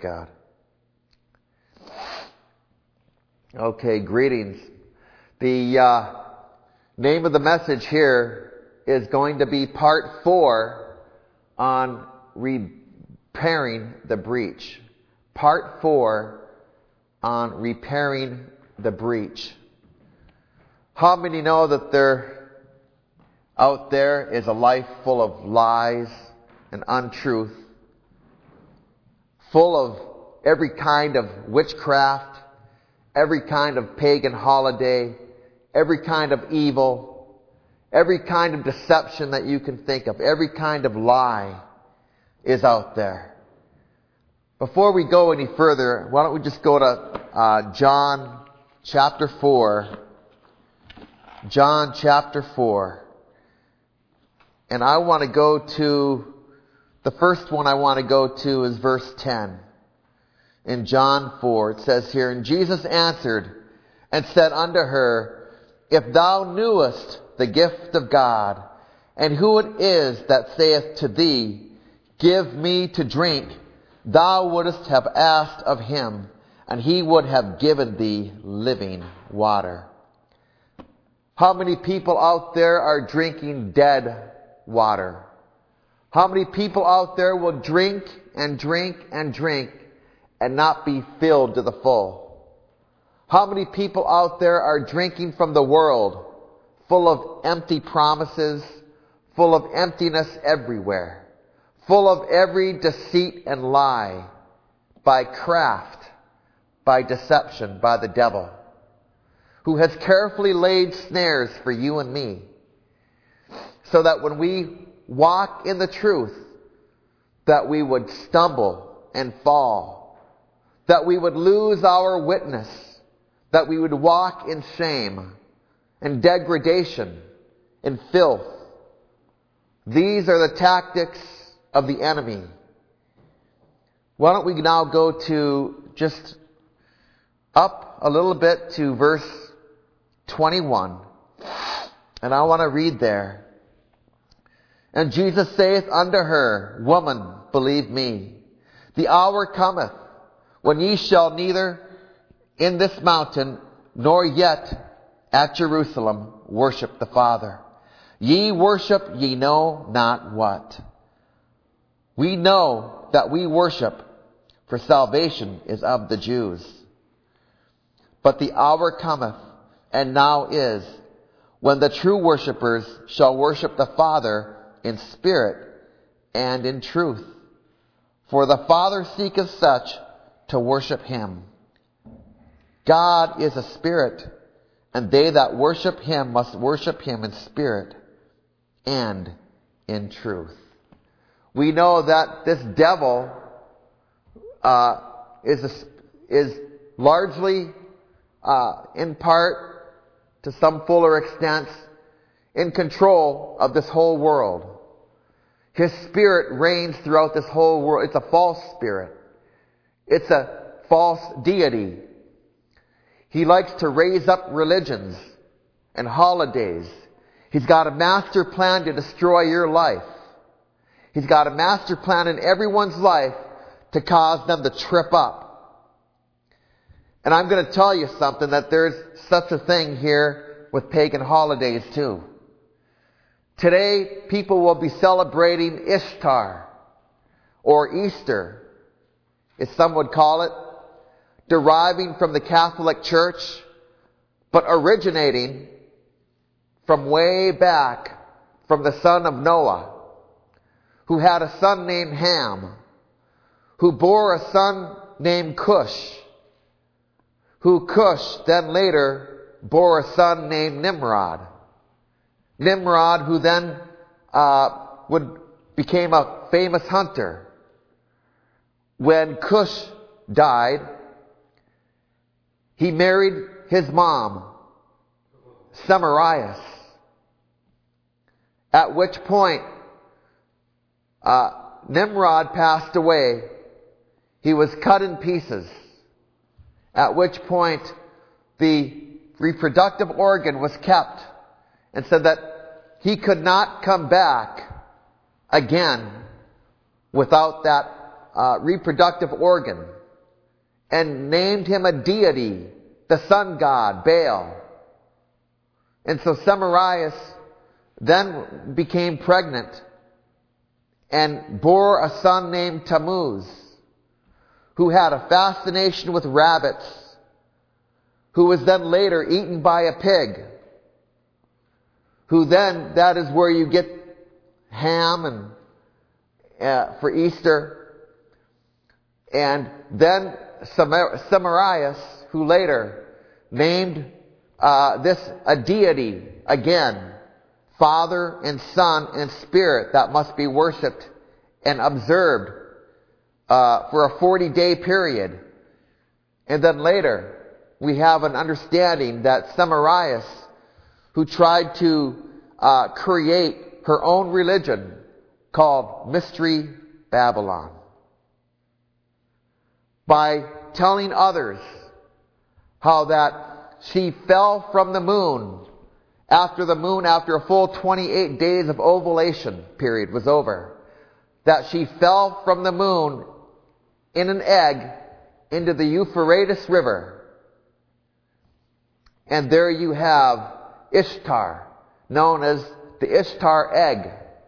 God. Okay, greetings. The name of the message here is going to be part 4 on repairing the breach. Part 4 on repairing the breach. How many know that out there is a life full of lies and untruth, full of every kind of witchcraft, every kind of pagan holiday, every kind of evil, every kind of deception that you can think of, every kind of lie is out there. Before we go any further, why don't we just go to John chapter 4. John chapter 4. And I want to go to, the first one I want to go to is verse 10. In John 4, it says here, "And Jesus answered and said unto her, If thou knewest the gift of God, and who it is that saith to thee, Give me to drink, thou wouldest have asked of him, and he would have given thee living water." How many people out there are drinking dead water? How many people out there will drink and drink and drink and not be filled to the full? How many people out there are drinking from the world, full of empty promises, full of emptiness everywhere, full of every deceit and lie, by craft, by deception, by the devil, who has carefully laid snares for you and me, so that when we walk in the truth, that we would stumble and fall, that we would lose our witness, that we would walk in shame and degradation and filth. These are the tactics of the enemy. Why don't we now go to just up a little bit to verse 21. And I want to read there. "And Jesus saith unto her, Woman, believe me, the hour cometh when ye shall neither in this mountain nor yet at Jerusalem worship the Father. Ye worship ye know not what." We know that we worship, for salvation is of the Jews. "But the hour cometh, and now is, when the true worshippers shall worship the Father in spirit and in truth. For the Father seeketh such to worship him. God is a spirit, and they that worship him must worship him in spirit and in truth." We know that this devil is largely, in part, to some fuller extent, in control of this whole world. His spirit reigns throughout this whole world. It's a false spirit. It's a false deity. He likes to raise up religions and holidays. He's got a master plan to destroy your life. He's got a master plan in everyone's life to cause them to trip up. And I'm going to tell you something, that there's such a thing here with pagan holidays too. Today, people will be celebrating Ishtar, or Easter, as some would call it, deriving from the Catholic Church, but originating from way back from the son of Noah, who had a son named Ham, who bore a son named Cush, who Cush then later bore a son named Nimrod. Nimrod, who then became a famous hunter. When Cush died, he married his mom, Semiramis. At which point, Nimrod passed away. He was cut in pieces. At which point, the reproductive organ was kept, and said that he could not come back again without that reproductive organ and named him a deity, the sun god, Baal. And so Semiramis then became pregnant and bore a son named Tammuz, who had a fascination with rabbits, who was then later eaten by a pig, who then, that is where you get ham and for Easter. And then Semiramis, who later named this a deity again, Father and Son and Spirit, that must be worshipped and observed for a 40-day period. And then later, we have an understanding that Semiramis, who tried to create her own religion called Mystery Babylon, by telling others how that she fell from the moon after a full 28 days of ovulation period was over, that she fell from the moon in an egg into the Euphrates River. And there you have Ishtar, known as the Ishtar egg.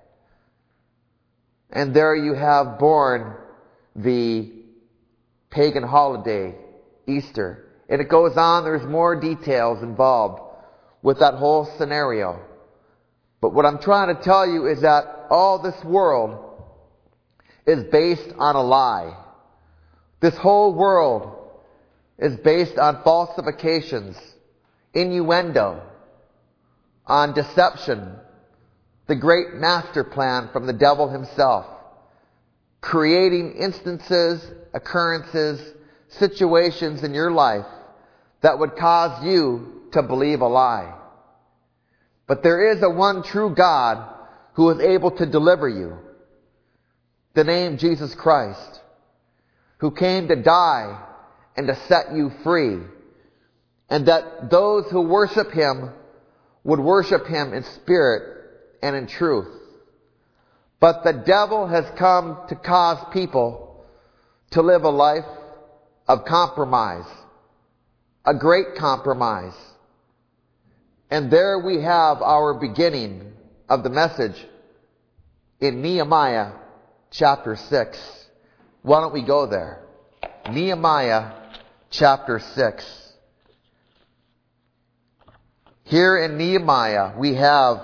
And there you have born the pagan holiday, Easter. And it goes on, there's more details involved with that whole scenario. But what I'm trying to tell you is that all this world is based on a lie. This whole world is based on falsifications, innuendo, on deception, the great master plan from the devil himself, creating instances, occurrences, situations in your life that would cause you to believe a lie. But there is a one true God who is able to deliver you. The name Jesus Christ, who came to die and to set you free. And that those who worship Him would worship Him in spirit and in truth. But the devil has come to cause people to live a life of compromise. A great compromise. And there we have our beginning of the message in Nehemiah chapter 6. Why don't we go there? Nehemiah chapter 6. Here in Nehemiah we have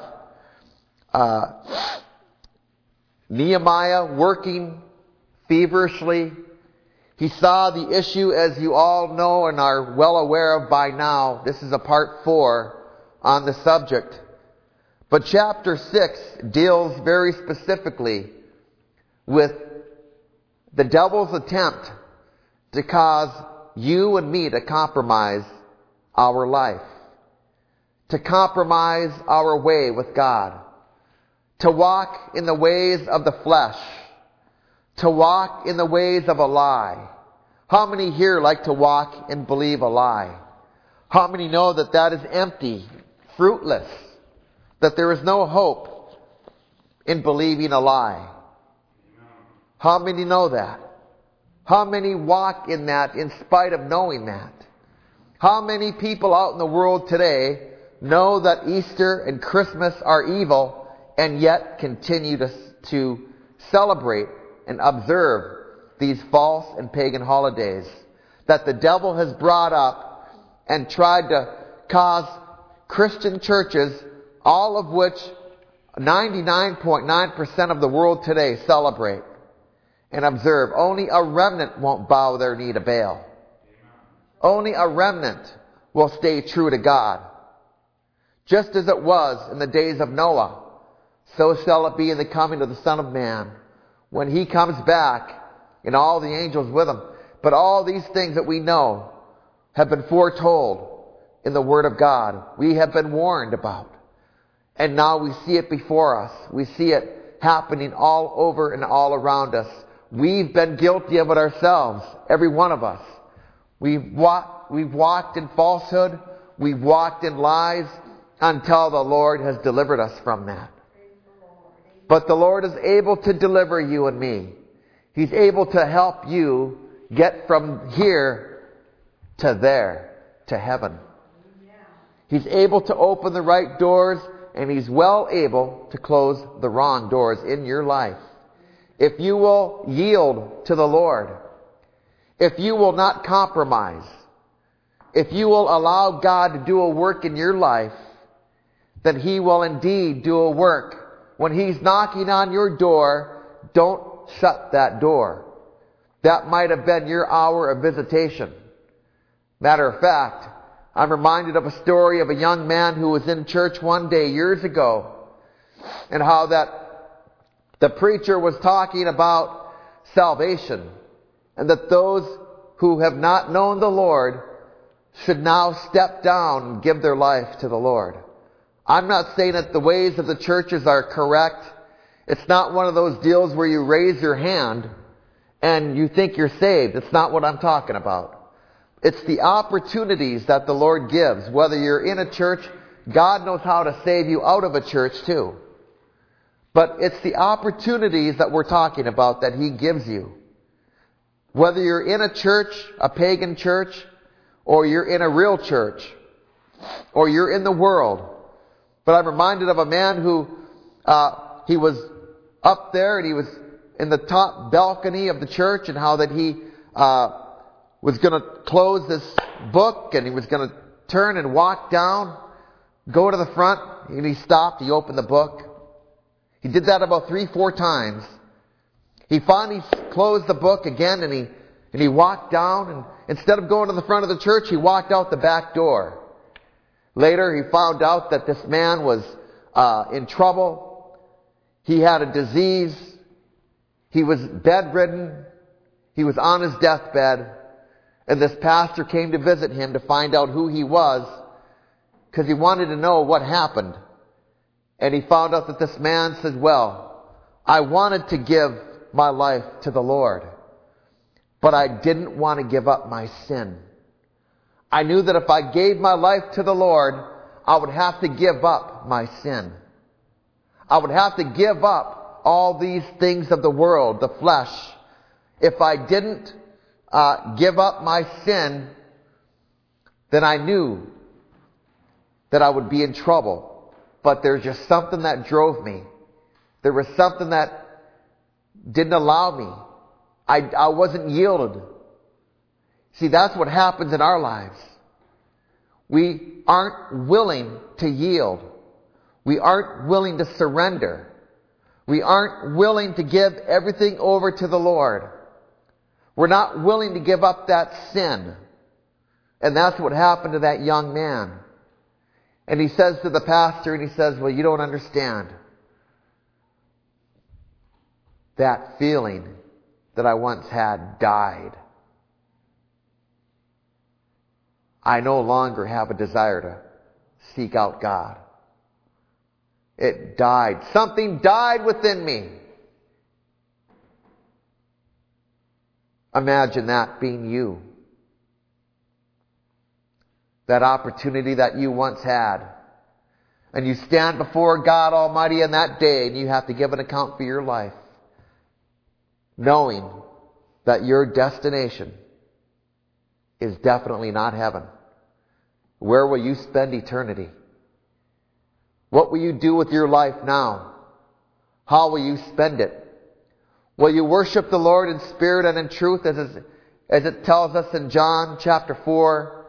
Nehemiah working feverishly. He saw the issue, as you all know and are well aware of by now. This is a part 4 on the subject. But chapter 6 deals very specifically with the devil's attempt to cause you and me to compromise our life, to compromise our way with God, to walk in the ways of the flesh, to walk in the ways of a lie. How many here like to walk and believe a lie? How many know that that is empty, fruitless, that there is no hope in believing a lie? How many know that? How many walk in that in spite of knowing that? How many people out in the world today know that Easter and Christmas are evil and yet continue to celebrate and observe these false and pagan holidays that the devil has brought up and tried to cause Christian churches, all of which 99.9% of the world today celebrate and observe? Only a remnant won't bow their knee to Baal. Only a remnant will stay true to God. Just as it was in the days of Noah, so shall it be in the coming of the Son of Man, when He comes back and all the angels with Him. But all these things that we know have been foretold in the Word of God. We have been warned about. And now we see it before us. We see it happening all over and all around us. We've been guilty of it ourselves, every one of us. We've walked in falsehood. We've walked in lies until the Lord has delivered us from that. But the Lord is able to deliver you and me. He's able to help you get from here to there, to heaven. He's able to open the right doors, and He's well able to close the wrong doors in your life. If you will yield to the Lord, if you will not compromise, if you will allow God to do a work in your life, then He will indeed do a work. When He's knocking on your door, don't shut that door. That might have been your hour of visitation. Matter of fact, I'm reminded of a story of a young man who was in church one day years ago, and how that the preacher was talking about salvation, and that those who have not known the Lord should now step down and give their life to the Lord. I'm not saying that the ways of the churches are correct. It's not one of those deals where you raise your hand and you think you're saved. It's not what I'm talking about. It's the opportunities that the Lord gives. Whether you're in a church, God knows how to save you out of a church too. But it's the opportunities that we're talking about that He gives you. Whether you're in a church, a pagan church, or you're in a real church, or you're in the world. But I'm reminded of a man who, he was up there and he was in the top balcony of the church, and how that he was going to close this book, and he was going to turn and walk down, go to the front, and he stopped, he opened the book. He did that about 3-4 times. He finally closed the book again, and he walked down, and instead of going to the front of the church, he walked out the back door. Later, he found out that this man was in trouble. He had a disease. He was bedridden. He was on his deathbed. And this pastor came to visit him to find out who he was, because he wanted to know what happened. And he found out that this man said, well, I wanted to give my life to the Lord, but I didn't want to give up my sin. I knew that if I gave my life to the Lord, I would have to give up my sin. I would have to give up all these things of the world, the flesh. If I didn't give up my sin, then I knew that I would be in trouble. But there's just something that drove me. There was something that didn't allow me. I wasn't yielded. See, that's what happens in our lives. We aren't willing to yield. We aren't willing to surrender. We aren't willing to give everything over to the Lord. We're not willing to give up that sin. And that's what happened to that young man. And he says to the pastor, and he says, well, you don't understand. That feeling that I once had died. I no longer have a desire to seek out God. It died. Something died within me. Imagine that being you. That opportunity that you once had. And you stand before God Almighty on that day, and you have to give an account for your life, knowing that your destination is definitely not heaven. Where will you spend eternity? What will you do with your life now? How will you spend it? Will you worship the Lord in spirit and in truth, as it tells us in John chapter 4,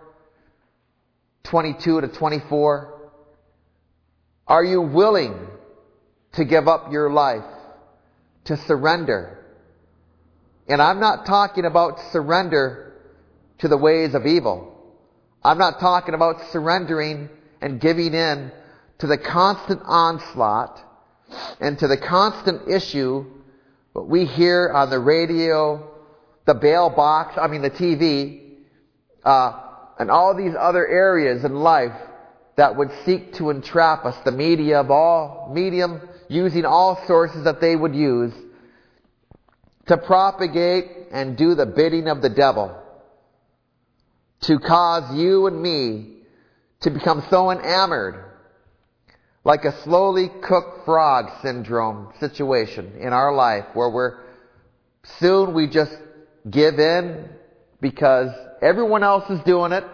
22 to 24? Are you willing to give up your life, to surrender? And I'm not talking about surrender to the ways of evil. I'm not talking about surrendering and giving in to the constant onslaught and to the constant issue what we hear on the radio, the bail box, the TV, and all these other areas in life that would seek to entrap us. The media of all medium, using all sources that they would use to propagate and do the bidding of the devil, to cause you and me to become so enamored, like a slowly cooked frog syndrome situation in our life, where we're soon we just give in because everyone else is doing it.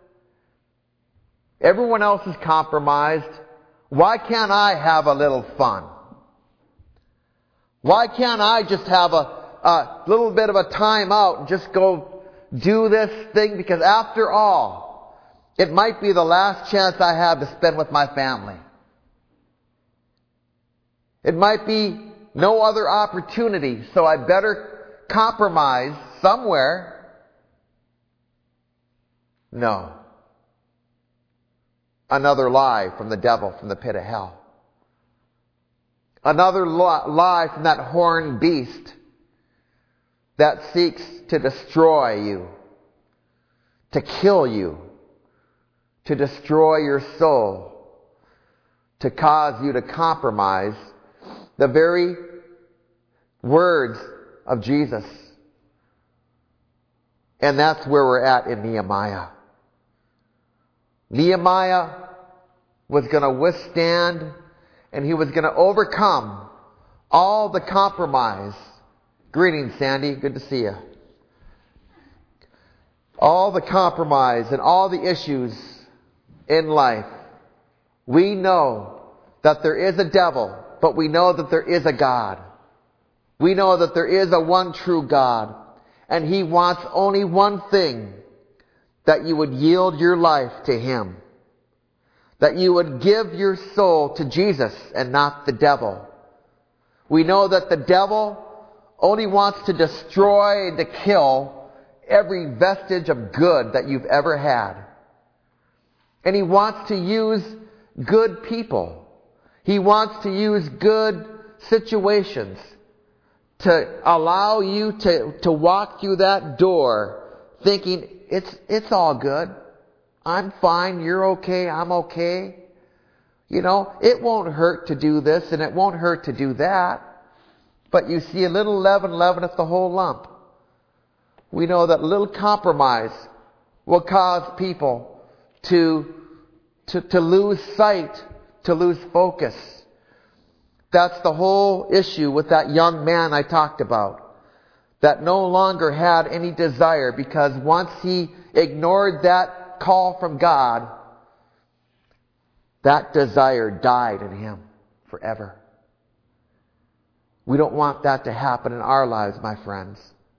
Everyone else is compromised. Why can't I have a little fun? Why can't I just have a little bit of a time out and just go do this thing? Because after all, it might be the last chance I have to spend with my family. It might be no other opportunity, so I better compromise somewhere. No. Another lie from the devil, from the pit of hell. Another lie from that horned beast that seeks to destroy you, to kill you, to destroy your soul, to cause you to compromise the very words of Jesus. And that's where we're at in Nehemiah. Nehemiah was going to withstand and he was going to overcome all the compromise. Greetings, Sandy. Good to see you. All the compromise and all the issues in life. We know that there is a devil, but we know that there is a God. We know that there is a one true God. And He wants only one thing, that you would yield your life to Him. That you would give your soul to Jesus and not the devil. We know that the devil only wants to destroy and to kill every vestige of good that you've ever had. And he wants to use good people. He wants to use good situations to allow you to walk through that door thinking, it's all good. I'm fine, you're okay, I'm okay. You know, it won't hurt to do this and it won't hurt to do that. But you see, a little leaven leaveneth the whole lump. We know that a little compromise will cause people to lose sight, to lose focus. That's the whole issue with that young man I talked about, that no longer had any desire, because once he ignored that call from God, that desire died in him forever. We don't want that to happen in our lives, my friends.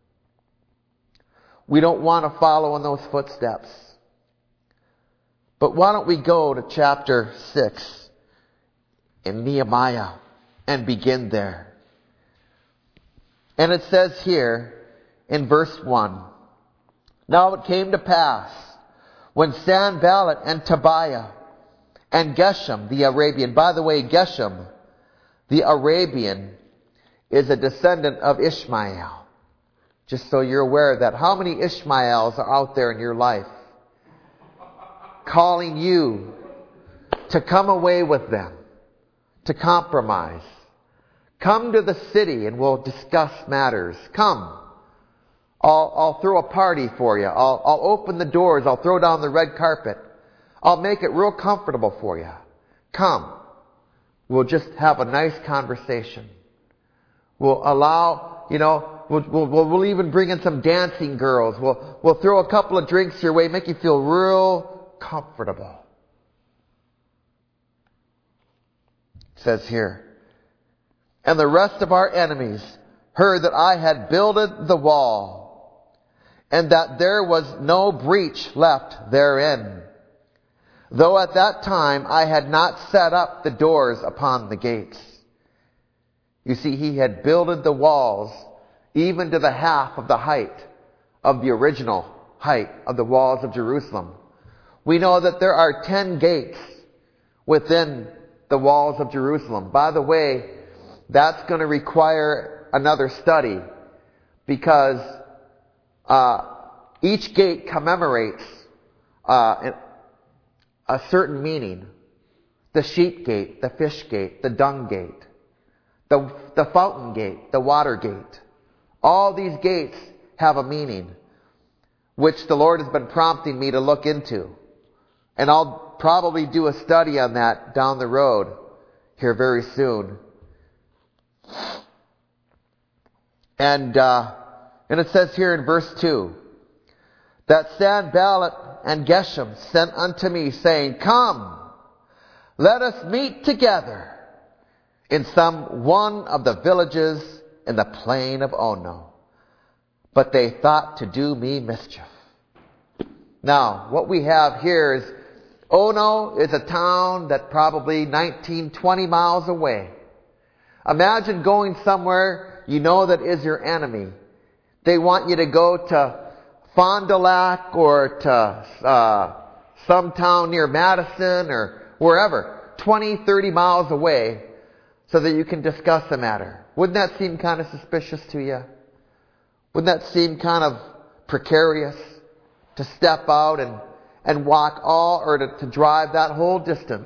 We don't want to follow in those footsteps. But why don't we go to chapter 6 in Nehemiah and begin there. And it says here in verse 1, Now it came to pass, when Sanballat and Tobiah and Geshem the Arabian, by the way, Geshem the Arabian is a descendant of Ishmael. Just so you're aware of that. How many Ishmaels are out there in your life calling you to come away with them, to compromise? Come to the city and we'll discuss matters. Come. I'll throw a party for you. I'll open the doors. I'll throw down the red carpet. I'll make it real comfortable for you. Come. We'll just have a nice conversation. We'll allow, we'll even bring in some dancing girls. We'll throw a couple of drinks your way, make you feel real comfortable. It says here, And the rest of our enemies heard that I had builded the wall, and that there was no breach left therein, though at that time I had not set up the doors upon the gates. You see, he had builded the walls even to the half of the height of the original height of the walls of Jerusalem. We know that there are 10 gates within the walls of Jerusalem. By the way, that's going to require another study, because each gate commemorates a certain meaning. The sheep gate, the fish gate, the dung gate, the fountain gate, the water gate. All these gates have a meaning, which the Lord has been prompting me to look into. And I'll probably do a study on that down the road here very soon. And it says here in verse 2, that Sanballat and Geshem sent unto me, saying, Come, let us meet together in some one of the villages in the plain of Ono. But they thought to do me mischief. Now, what we have here is Ono is a town that probably 19, 20 miles away. Imagine going somewhere you know that is your enemy. They want you to go to Fond du Lac or to some town near Madison or wherever, 20, 30 miles away, so that you can discuss the matter. Wouldn't that seem kind of suspicious to you? Wouldn't that seem kind of precarious to step out and walk to drive that whole distance?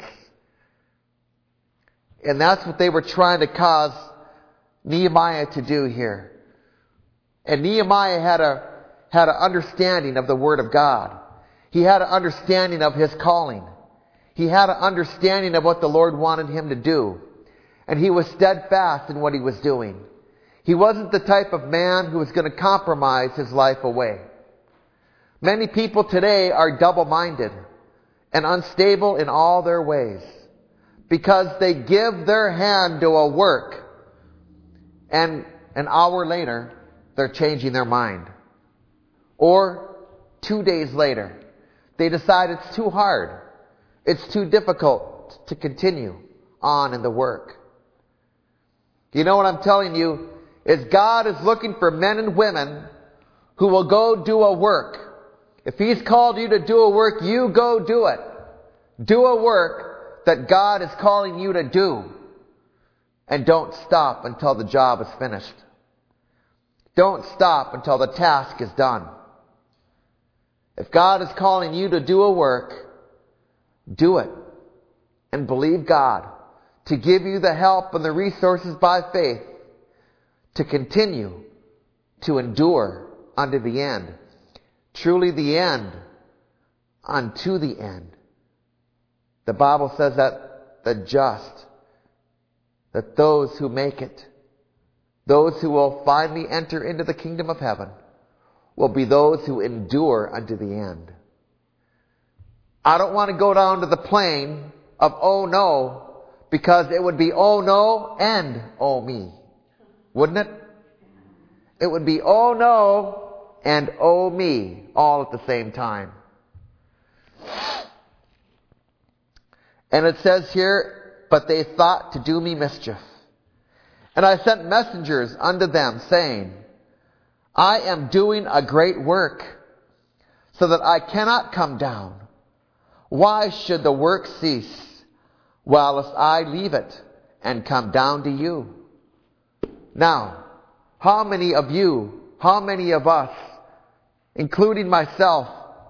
And that's what they were trying to cause Nehemiah to do here. And Nehemiah had an understanding of the Word of God. He had an understanding of his calling. He had an understanding of what the Lord wanted him to do. And he was steadfast in what he was doing. He wasn't the type of man who was going to compromise his life away. Many people today are double-minded and unstable in all their ways because they give their hand to a work and an hour later they're changing their mind. Or 2 days later they decide it's too hard. It's too difficult to continue on in the work. You know what I'm telling you is God is looking for men and women who will go do a work. If He's called you to do a work, you go do it. Do a work that God is calling you to do. And don't stop until the job is finished. Don't stop until the task is done. If God is calling you to do a work, do it. And believe God to give you the help and the resources by faith to continue to endure unto the end. Truly the end unto the end. The Bible says that the just, that those who make it, those who will finally enter into the kingdom of heaven, will be those who endure unto the end. I don't want to go down to the plain of oh no, because it would be oh no and oh me. Wouldn't it? It would be oh no and oh me all at the same time. And it says here, but they thought to do me mischief. And I sent messengers unto them, saying, I am doing a great work, so that I cannot come down. Why should the work cease, whilst I leave it and come down to you? Now, how many of you, how many of us, including myself,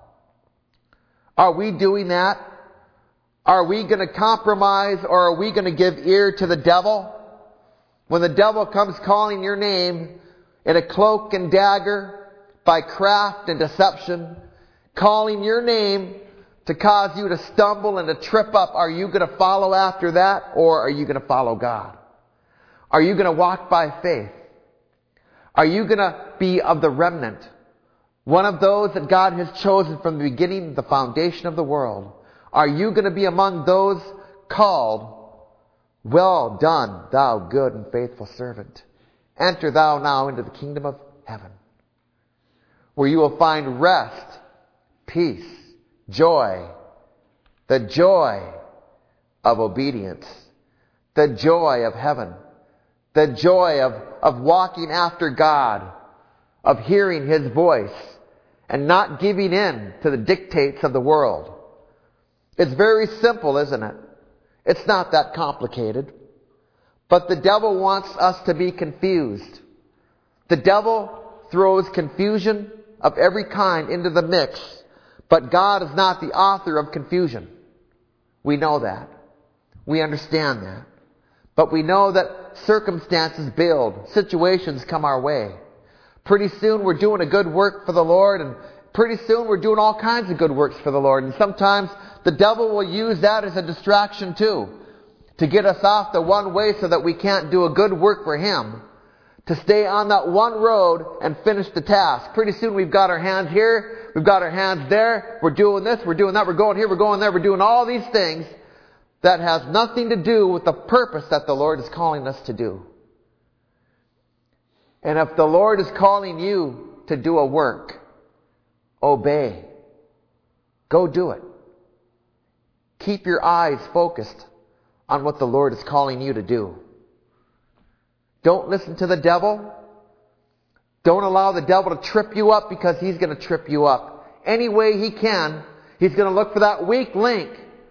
are we doing that? Are we going to compromise, or are we going to give ear to the devil? When the devil comes calling your name in a cloak and dagger, by craft and deception, calling your name to cause you to stumble and to trip up, are you going to follow after that, or are you going to follow God? Are you going to walk by faith? Are you going to be of the remnant? One of those that God has chosen from the beginning, the foundation of the world. Are you going to be among those called, well done, thou good and faithful servant. Enter thou now into the kingdom of heaven, where you will find rest, peace, joy, the joy of obedience, the joy of heaven, the joy of walking after God, of hearing His voice, and not giving in to the dictates of the world. It's very simple, isn't it? It's not that complicated. But the devil wants us to be confused. The devil throws confusion of every kind into the mix. But God is not the author of confusion. We know that. We understand that. But we know that circumstances build. Situations come our way. Pretty soon we're doing a good work for the Lord, and pretty soon we're doing all kinds of good works for the Lord. And sometimes the devil will use that as a distraction too, to get us off the one way so that we can't do a good work for Him, to stay on that one road and finish the task. Pretty soon we've got our hands here, we've got our hands there, we're doing this, we're doing that, we're going here, we're going there, we're doing all these things that has nothing to do with the purpose that the Lord is calling us to do. And if the Lord is calling you to do a work, obey. Go do it. Keep your eyes focused on what the Lord is calling you to do. Don't listen to the devil. Don't allow the devil to trip you up, because he's going to trip you up. Any way he can, he's going to look for that weak link.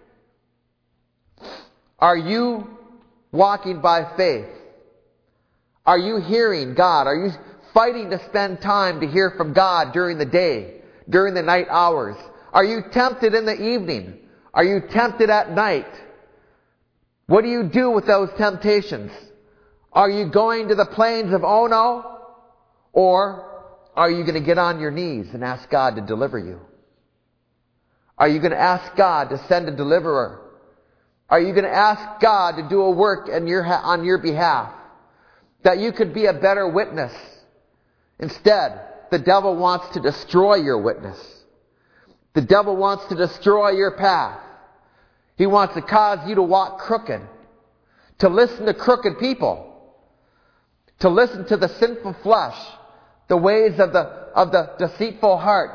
Are you walking by faith? Are you hearing God? Are you fighting to spend time to hear from God during the day, during the night hours? Are you tempted in the evening? Are you tempted at night? What do you do with those temptations? Are you going to the plains of Ono? Or are you going to get on your knees and ask God to deliver you? Are you going to ask God to send a deliverer? Are you going to ask God to do a work on your behalf, that you could be a better witness? Instead, the devil wants to destroy your witness. The devil wants to destroy your path. He wants to cause you to walk crooked, to listen to crooked people, to listen to the sinful flesh, the ways of the deceitful heart.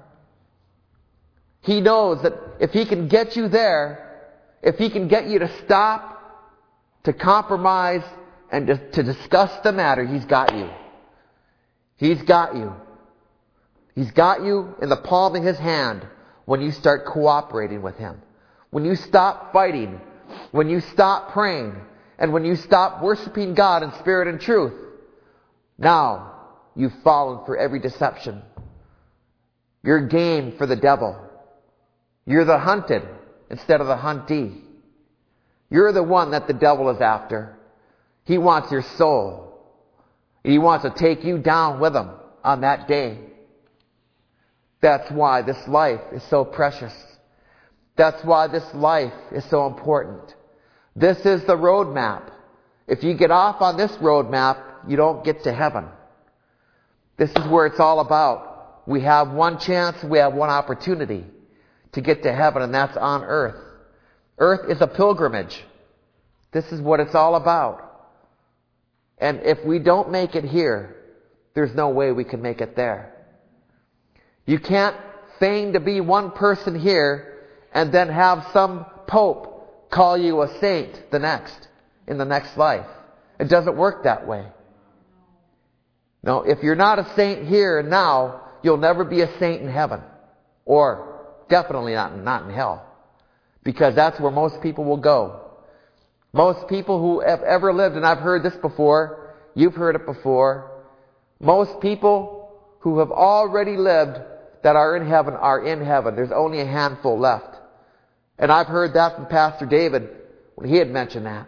He knows that if he can get you there, if he can get you to stop, to compromise, and to discuss the matter, he's got you. He's got you. He's got you in the palm of his hand when you start cooperating with him. When you stop fighting, when you stop praying, and when you stop worshiping God in spirit and truth, now you've fallen for every deception. You're game for the devil. You're the hunted instead of the huntee. You're the one that the devil is after. He wants your soul. He wants to take you down with him on that day. That's why this life is so precious. That's why this life is so important. This is the roadmap. If you get off on this roadmap, you don't get to heaven. This is where it's all about. We have one chance, we have one opportunity to get to heaven, and that's on earth. Earth is a pilgrimage. This is what it's all about. And if we don't make it here, there's no way we can make it there. You can't feign to be one person here and then have some pope call you a saint in the next life. It doesn't work that way. No, if you're not a saint here and now, you'll never be a saint in heaven. Or definitely not in hell. Because that's where most people will go. Most people who have ever lived, and I've heard this before, you've heard it before, most people who have already lived that are in heaven are in heaven. There's only a handful left. And I've heard that from Pastor David when he had mentioned that.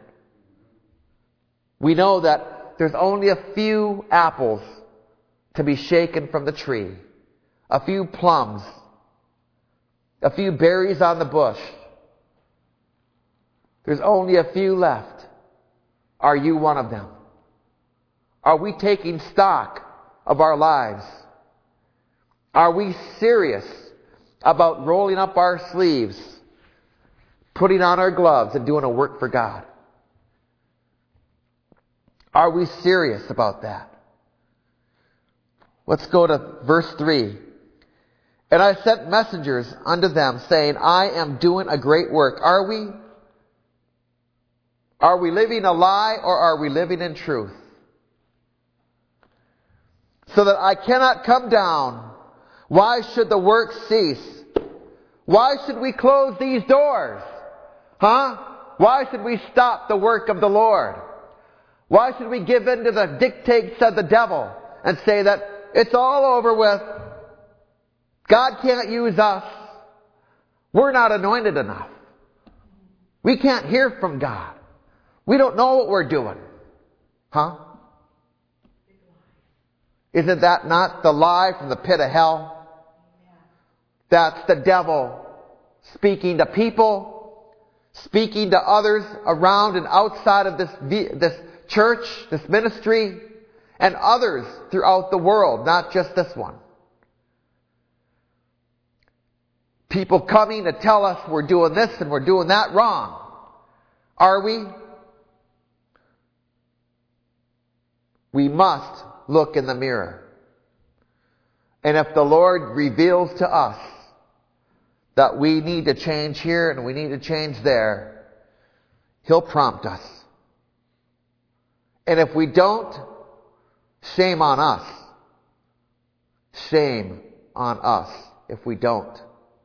We know that there's only a few apples to be shaken from the tree. A few plums. A few berries on the bush. There's only a few left. Are you one of them? Are we taking stock of our lives? Are we serious about rolling up our sleeves, putting on our gloves, and doing a work for God? Are we serious about that? Let's go to verse 3. And I sent messengers unto them, saying, I am doing a great work. Are we living a lie, or are we living in truth? So that I cannot come down. Why should the work cease? Why should we close these doors? Why should we stop the work of the Lord? Why should we give in to the dictates of the devil and say that it's all over with? God can't use us. We're not anointed enough. We can't hear from God. We don't know what we're doing. Isn't that not the lie from the pit of hell? That's the devil speaking to people, speaking to others around and outside of this church, this ministry, and others throughout the world, not just this one. People coming to tell us we're doing this and we're doing that wrong. Are we? We must look in the mirror. And if the Lord reveals to us that we need to change here and we need to change there, He'll prompt us. And if we don't, shame on us. Shame on us if we don't.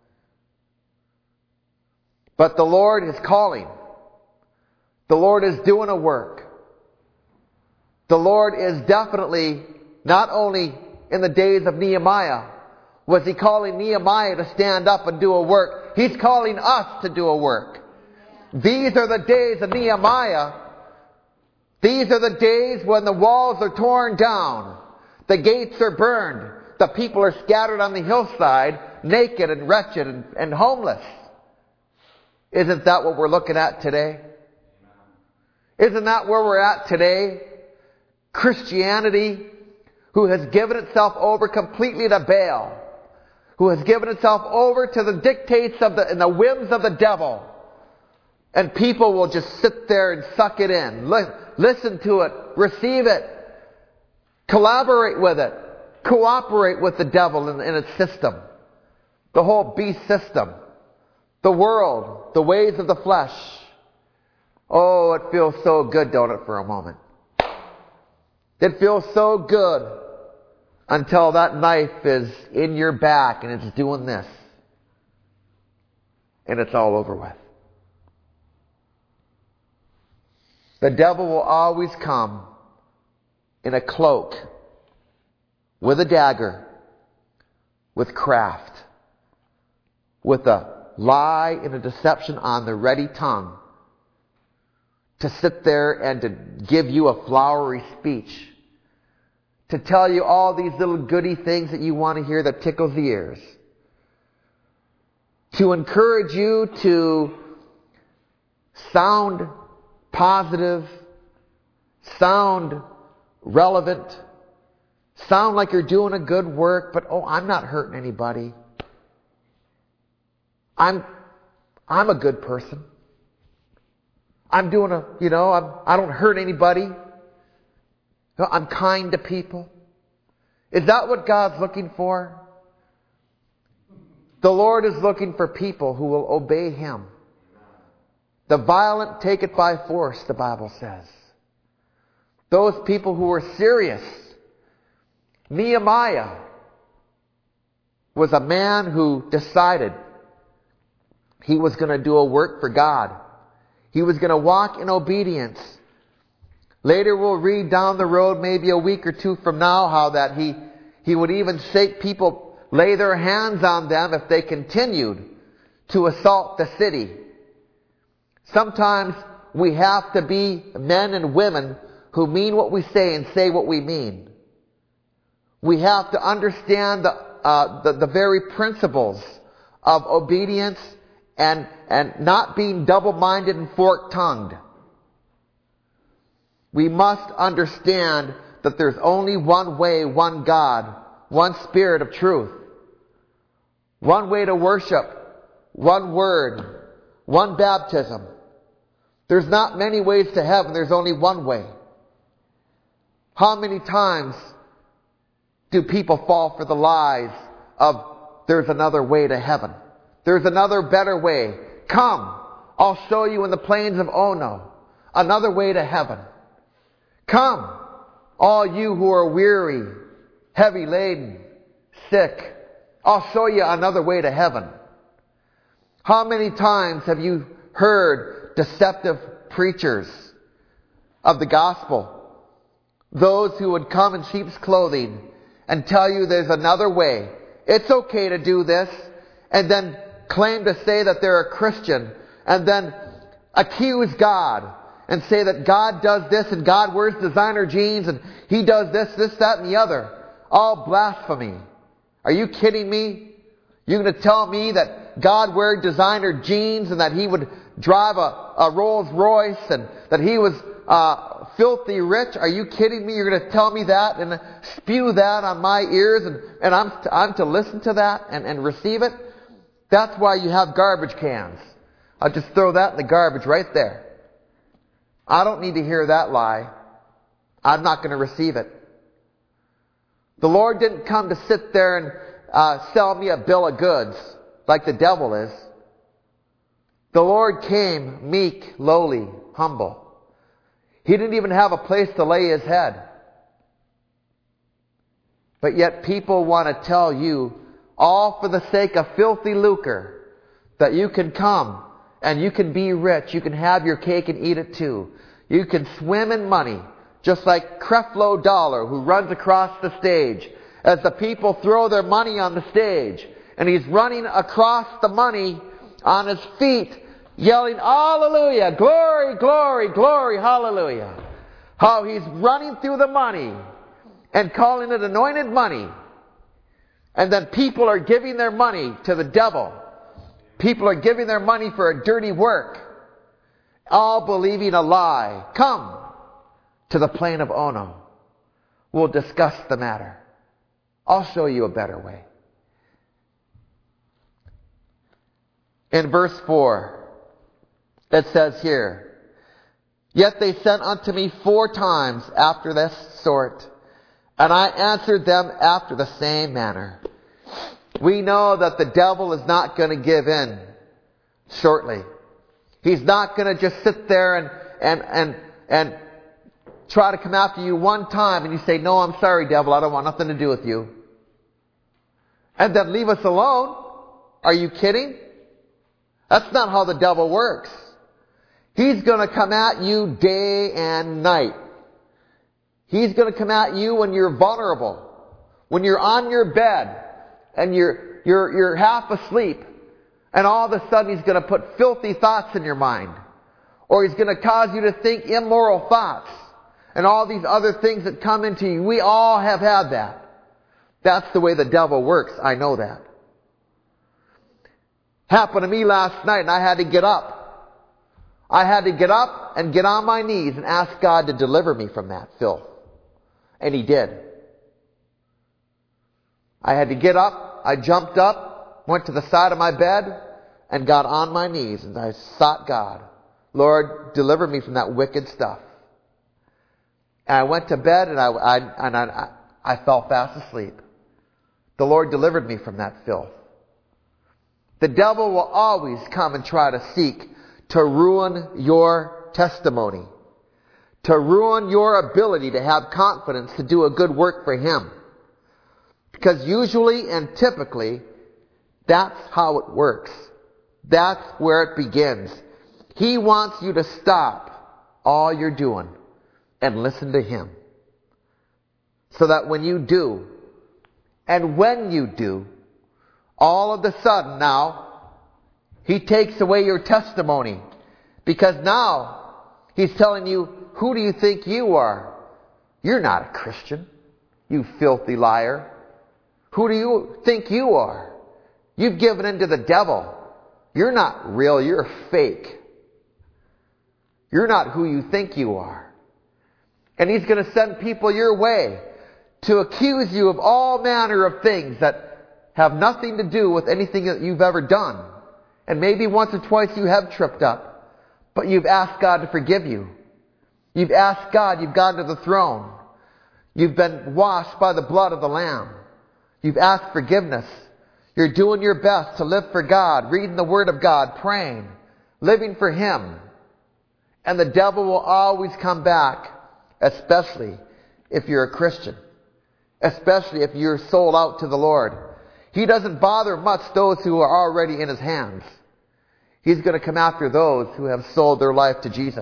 But the Lord is calling. The Lord is doing a work. The Lord is definitely, not only in the days of Nehemiah, was He calling Nehemiah to stand up and do a work. He's calling us to do a work. These are the days of Nehemiah. These are the days when the walls are torn down. The gates are burned. The people are scattered on the hillside, naked and wretched and homeless. Isn't that what we're looking at today? Isn't that where we're at today? Christianity, who has given itself over completely to Baal, who has given itself over to the dictates and the whims of the devil. And people will just sit there and suck it in. Listen to it. Receive it. Collaborate with it. Cooperate with the devil in its system. The whole beast system. The world. The ways of the flesh. Oh, it feels so good, don't it, for a moment? It feels so good until that knife is in your back and it's doing this. And it's all over with. The devil will always come in a cloak, with a dagger, with craft, with a lie and a deception on the ready tongue, to sit there and to give you a flowery speech, to tell you all these little goody things that you want to hear that tickles the ears, to encourage you to sound positive, sound relevant, sound like you're doing a good work, but I'm not hurting anybody. I'm a good person. I'm doing I don't hurt anybody. I'm kind to people. Is that what God's looking for? The Lord is looking for people who will obey Him. The violent take it by force, the Bible says. Those people who were serious. Nehemiah was a man who decided he was going to do a work for God. He was going to walk in obedience. Later we'll read down the road, maybe a week or two from now, how that he would even say people lay their hands on them if they continued to assault the city. Sometimes we have to be men and women who mean what we say and say what we mean. We have to understand the very principles of obedience and not being double-minded and fork-tongued. We must understand that there's only one way, one God, one Spirit of truth. One way to worship, one word, one baptism. There's not many ways to heaven, there's only one way. How many times do people fall for the lies of there's another way to heaven? There's another better way. Come, I'll show you in the plains of Ono another way to heaven. Come, all you who are weary, heavy laden, sick, I'll show you another way to heaven. How many times have you heard deceptive preachers of the gospel? Those who would come in sheep's clothing and tell you there's another way. It's okay to do this. And then claim to say that they're a Christian. And then accuse God. And say that God does this and God wears designer jeans and He does this, that, and the other. All blasphemy. Are you kidding me? You're going to tell me that God wore designer jeans and that He would drive a Rolls Royce and that He was filthy rich? Are you kidding me? You're going to tell me that and spew that on my ears and I'm to listen to that and receive it? That's why you have garbage cans. I'll just throw that in the garbage right there. I don't need to hear that lie. I'm not going to receive it. The Lord didn't come to sit there and sell me a bill of goods like the devil is. The Lord came meek, lowly, humble. He didn't even have a place to lay his head. But yet people want to tell you, all for the sake of filthy lucre, that you can come and you can be rich. You can have your cake and eat it too. You can swim in money, just like Creflo Dollar, who runs across the stage as the people throw their money on the stage. And he's running across the money on his feet, yelling, hallelujah, glory, glory, glory, hallelujah. How he's running through the money and calling it anointed money. And then people are giving their money to the devil. People are giving their money for a dirty work. All believing a lie. Come to the plain of Ono. We'll discuss the matter. I'll show you a better way. In verse 4, it says here, yet they sent unto me 4 times after this sort, and I answered them after the same manner. We know that the devil is not going to give in shortly. He's not going to just sit there and try to come after you one time and you say, no, I'm sorry, devil, I don't want nothing to do with you. And then leave us alone. Are you kidding? That's not how the devil works. He's going to come at you day and night. He's going to come at you when you're vulnerable, when you're on your bed and you're half asleep, and all of a sudden he's going to put filthy thoughts in your mind, or he's going to cause you to think immoral thoughts and all these other things that come into you. We all have had that. That's the way the devil works. I know that. Happened to me last night, and I had to get up. I had to get up and get on my knees and ask God to deliver me from that filth. And He did. I had to get up. I jumped up, went to the side of my bed, and got on my knees. And I sought God. Lord, deliver me from that wicked stuff. And I went to bed, and I fell fast asleep. The Lord delivered me from that filth. The devil will always come and try to seek to ruin your testimony, to ruin your ability to have confidence to do a good work for Him. Because usually and typically, that's how it works. That's where it begins. He wants you to stop all you're doing and listen to Him. So that when you do, and when you do, all of a sudden now, He takes away your testimony. Because now, He's telling you, who do you think you are? You're not a Christian, you filthy liar. Who do you think you are? You've given in to the devil. You're not real, you're fake. You're not who you think you are. And He's going to send people your way to accuse you of all manner of things that have nothing to do with anything that you've ever done. And maybe once or twice you have tripped up, but you've asked God to forgive you. You've asked God, you've gone to the throne. You've been washed by the blood of the Lamb. You've asked forgiveness. You're doing your best to live for God, reading the Word of God, praying, living for Him. And the devil will always come back, especially if you're a Christian, especially if you're sold out to the Lord. He doesn't bother much those who are already in His hands. He's going to come after those who have sold their life to Jesus.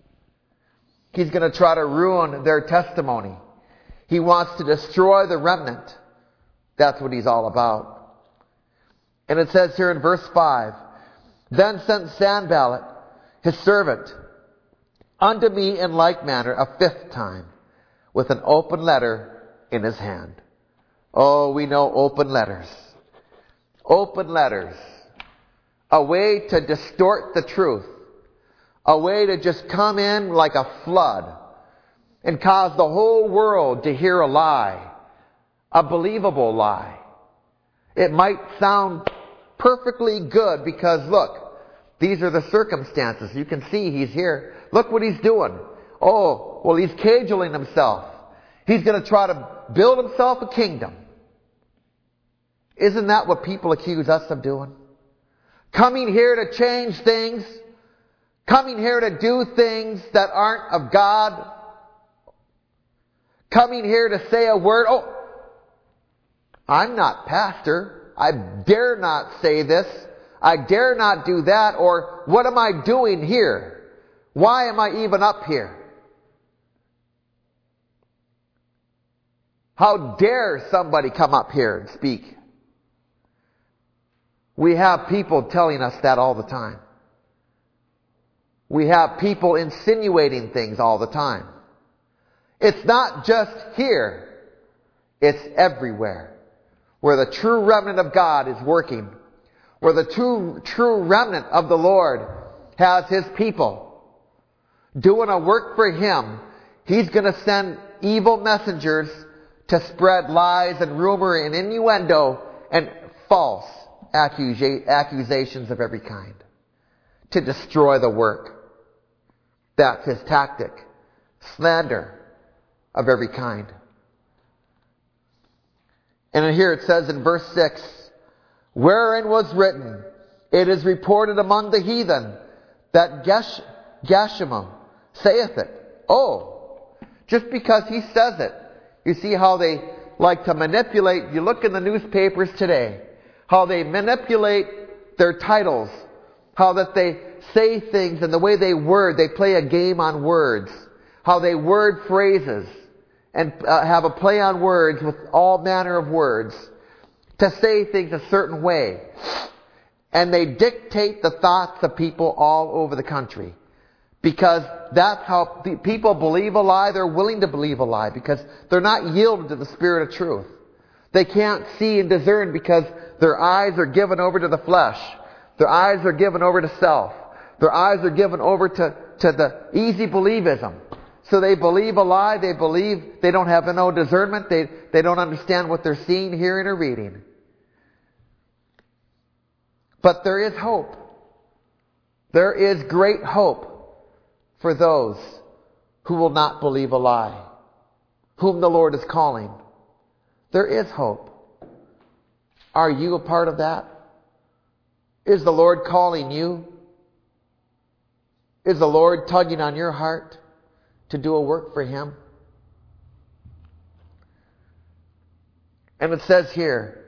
He's going to try to ruin their testimony. He wants to destroy the remnant. That's what he's all about. And it says here in verse 5, then sent Sanballat, his servant, unto me in like manner a 5th time, with an open letter in his hand. Oh, we know open letters. Open letters. A way to distort the truth. A way to just come in like a flood and cause the whole world to hear a lie. A believable lie. It might sound perfectly good because look, these are the circumstances. You can see he's here. Look what he's doing. Oh, well, he's cajoling himself. He's going to try to build himself a kingdom. Isn't that what people accuse us of doing? Coming here to change things. Coming here to do things that aren't of God. Coming here to say a word. Oh, I'm not pastor. I dare not say this. I dare not do that. Or what am I doing here? Why am I even up here? How dare somebody come up here and speak? We have people telling us that all the time. We have people insinuating things all the time. It's not just here. It's everywhere. Where the true remnant of God is working. Where the true remnant of the Lord has His people doing a work for Him. He's going to send evil messengers to spread lies and rumor and innuendo and false accusations of every kind. To destroy the work. That's his tactic. Slander of every kind. And here it says in verse 6, wherein was written, it is reported among the heathen that Geshem saith it. Oh, just because he says it. You see how they like to manipulate. You look in the newspapers today, how they manipulate their titles, how that they say things and the way they play a game on words, how they word phrases and have a play on words with all manner of words to say things a certain way. And they dictate the thoughts of people all over the country. Because that's how people believe a lie. They're willing to believe a lie because they're not yielded to the Spirit of truth. They can't see and discern because their eyes are given over to the flesh. Their eyes are given over to self. Their eyes are given over to the easy believism. So they believe a lie. They believe they don't have no discernment. They don't understand what they're seeing, hearing, or reading. But there is hope. There is great hope for those who will not believe a lie, whom the Lord is calling. There is hope. Are you a part of that? Is the Lord calling you? Is the Lord tugging on your heart to do a work for Him? And it says here,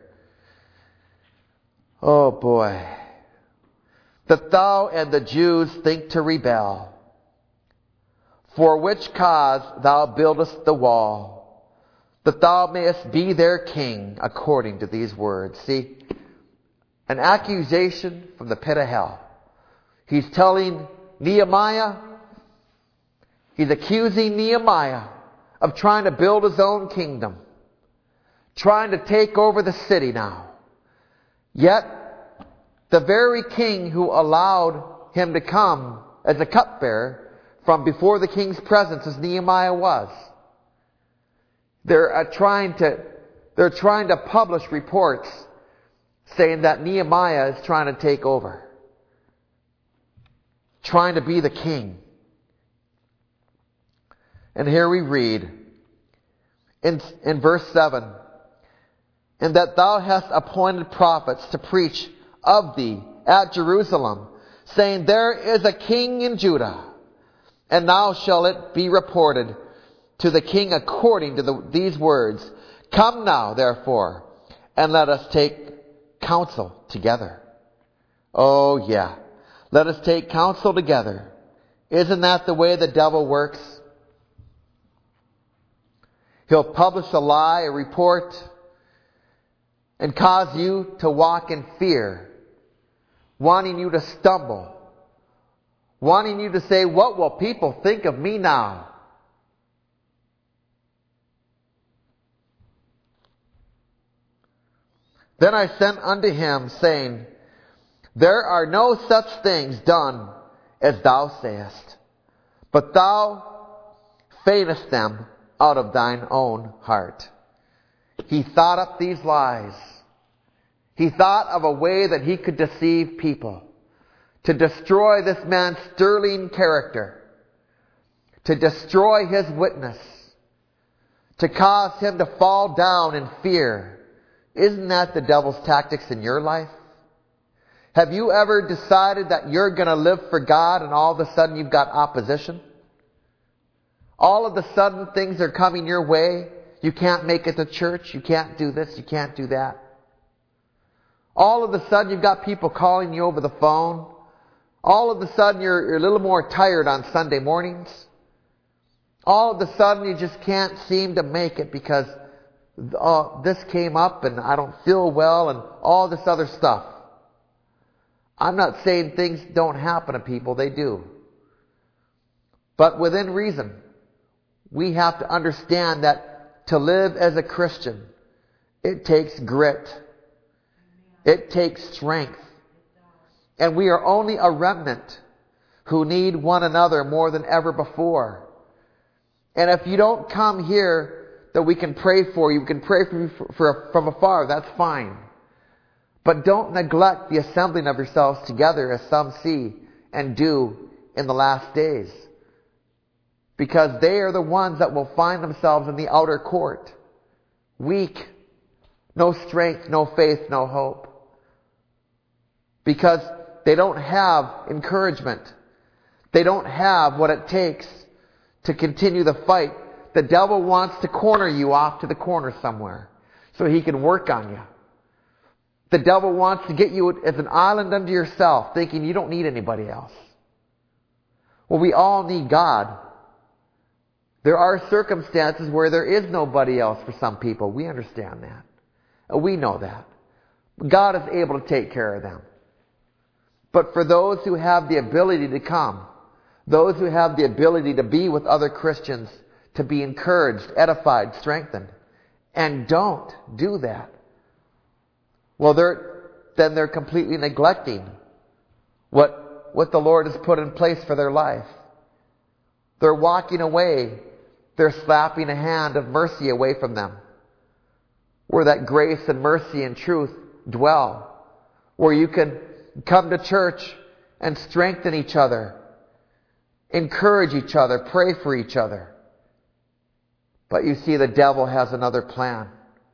oh boy, that thou and the Jews think to rebel, for which cause thou buildest the wall, that thou mayest be their king, according to these words. See, an accusation from the pit of hell. He's telling Nehemiah, he's accusing Nehemiah of trying to build his own kingdom, trying to take over the city now. Yet, the very king who allowed him to come as a cupbearer from before the king's presence, as Nehemiah was, they're trying to publish reports saying that Nehemiah is trying to take over, trying to be the king. And here we read in verse 7, and that thou hast appointed prophets to preach of thee at Jerusalem, saying, there is a king in Judah, and now shall it be reported to the king according to these words. Come now, therefore, and let us take counsel together. Oh yeah, let us take counsel together. Isn't that the way the devil works? He'll publish a lie, a report, and cause you to walk in fear, wanting you to stumble, wanting you to say, what will people think of me now? Then I sent unto him, saying, there are no such things done as thou sayest. But thou feignest them out of thine own heart. He thought up these lies. He thought of a way that he could deceive people, to destroy this man's sterling character, to destroy his witness, to cause him to fall down in fear. Isn't that the devil's tactics in your life? Have you ever decided that you're going to live for God and all of a sudden you've got opposition? All of a sudden things are coming your way. You can't make it to church. You can't do this. You can't do that. All of a sudden you've got people calling you over the phone. All of a sudden you're a little more tired on Sunday mornings. All of a sudden you just can't seem to make it because this came up and I don't feel well and all this other stuff. I'm not saying things don't happen to people. They do. But within reason, we have to understand that to live as a Christian, it takes grit. It takes strength. And we are only a remnant who need one another more than ever before. And if you don't come here that we can pray for you, we can pray for you from afar, that's fine. But don't neglect the assembling of yourselves together as some see and do in the last days. Because they are the ones that will find themselves in the outer court. Weak. No strength, no faith, no hope. Because they don't have encouragement. They don't have what it takes to continue the fight. The devil wants to corner you off to the corner somewhere so he can work on you. The devil wants to get you as an island unto yourself, thinking you don't need anybody else. Well, we all need God. There are circumstances where there is nobody else for some people. We understand that. We know that. God is able to take care of them. But for those who have the ability to come, those who have the ability to be with other Christians, to be encouraged, edified, strengthened, and don't do that, well, then they're completely neglecting what the Lord has put in place for their life. They're walking away. They're slapping a hand of mercy away from them, where that grace and mercy and truth dwell, where you can come to church and strengthen each other, encourage each other, pray for each other. But you see, the devil has another plan.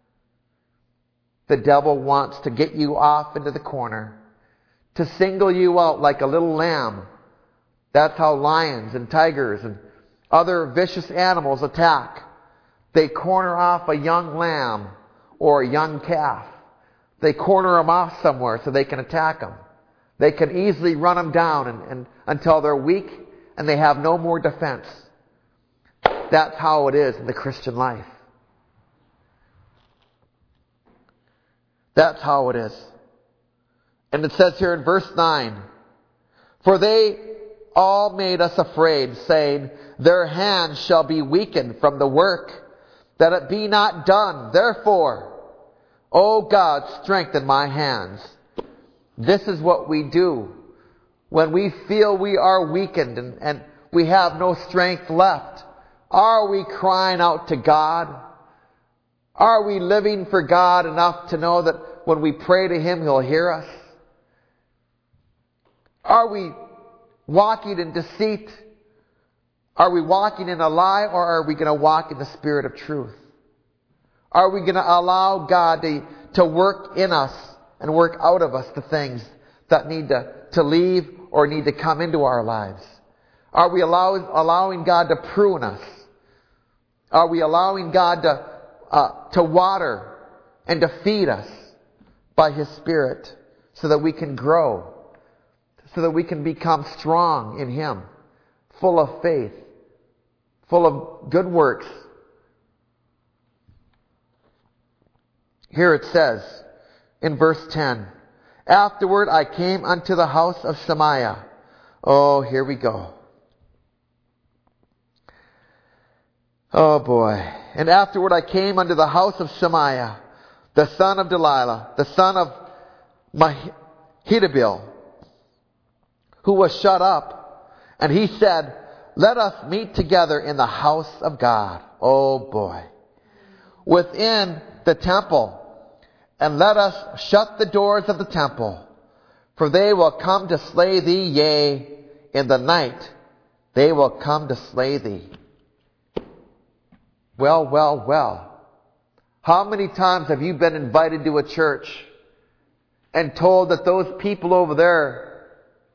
The devil wants to get you off into the corner, to single you out like a little lamb. That's how lions and tigers and other vicious animals attack. They corner off a young lamb or a young calf. They corner them off somewhere so they can attack them. They can easily run them down and until they're weak and they have no more defense. That's how it is in the Christian life. That's how it is. And it says here in verse 9, for they all made us afraid, saying, their hands shall be weakened from the work, that it be not done. Therefore, O God, strengthen my hands. This is what we do when we feel we are weakened and we have no strength left. Are we crying out to God? Are we living for God enough to know that when we pray to Him, He'll hear us? Are we walking in deceit? Are we walking in a lie, or are we going to walk in the spirit of truth? Are we going to allow God to work in us and work out of us the things that need to leave or need to come into our lives? Are we allowing God to prune us? Are we allowing God to water and to feed us by His Spirit so that we can grow, so that we can become strong in Him, full of faith, full of good works? Here it says in verse 10, afterward I came unto the house of Shemaiah. Oh, here we go. Oh boy. And afterward I came unto the house of Shemaiah, the son of Delilah, the son of Mahitabil, who was shut up And he said, let us meet together in the house of God. Oh boy. Within the temple. And let us shut the doors of the temple. For they will come to slay thee, yea, in the night they will come to slay thee. Well, well, well. How many times have you been invited to a church and told that those people over there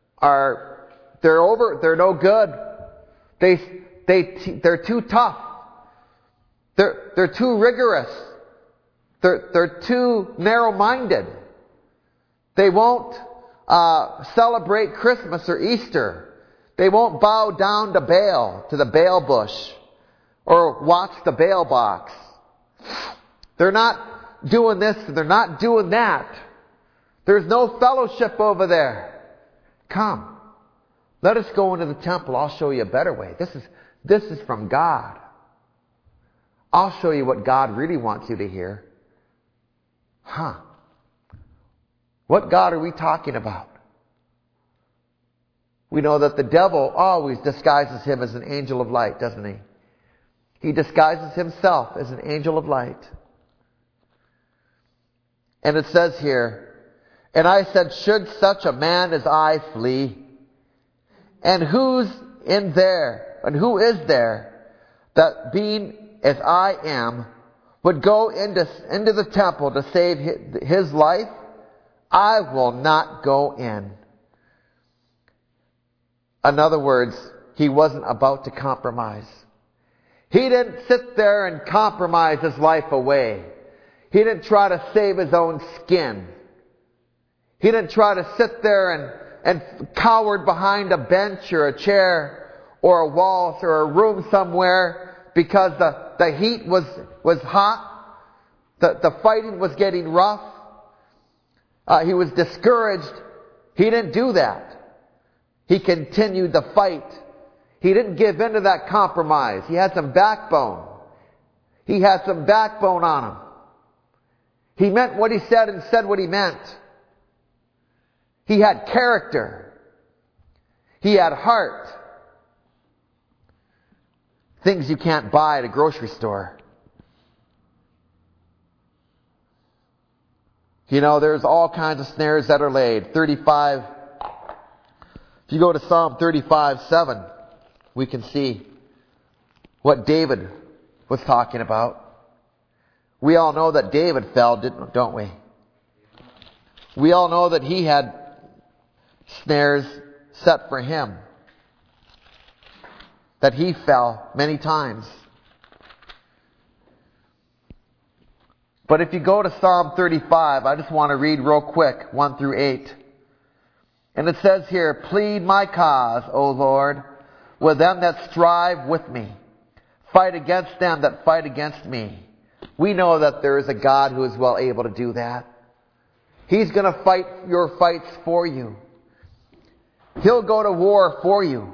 they're no good. They're too tough. They're too rigorous. They're too narrow-minded. They won't celebrate Christmas or Easter. They won't bow down to Baal, to the Baal bush, or watch the Baal box. They're not doing this, they're not doing that. There's no fellowship over there. Come. Let us go into the temple. I'll show you a better way. This is from God. I'll show you what God really wants you to hear. Huh. What God are we talking about? We know that the devil always disguises him as an angel of light, doesn't he? He disguises himself as an angel of light. And it says here, and I said, should such a man as I flee? And who's in there? And who is there that being as I am would go into the temple to save his life? I will not go in. In other words, he wasn't about to compromise. He didn't sit there and compromise his life away. He didn't try to save his own skin. He didn't try to sit there and cowered behind a bench or a chair or a wall or a room somewhere because the heat was hot. The fighting was getting rough. He was discouraged. He didn't do that. He continued the fight. He didn't give in to that compromise. He had some backbone. He had some backbone on him. He meant what he said and said what he meant. He had character. He had heart. Things you can't buy at a grocery store. You know, there's all kinds of snares that are laid. 35. If you go to Psalm 35:7, we can see what David was talking about. We all know that David fell, don't we? We all know that he had snares set for him. That he fell many times. But if you go to Psalm 35, I just want to read real quick, 1 through 8. And it says here, plead my cause, O Lord, with them that strive with me. Fight against them that fight against me. We know that there is a God who is well able to do that. He's going to fight your fights for you. He'll go to war for you.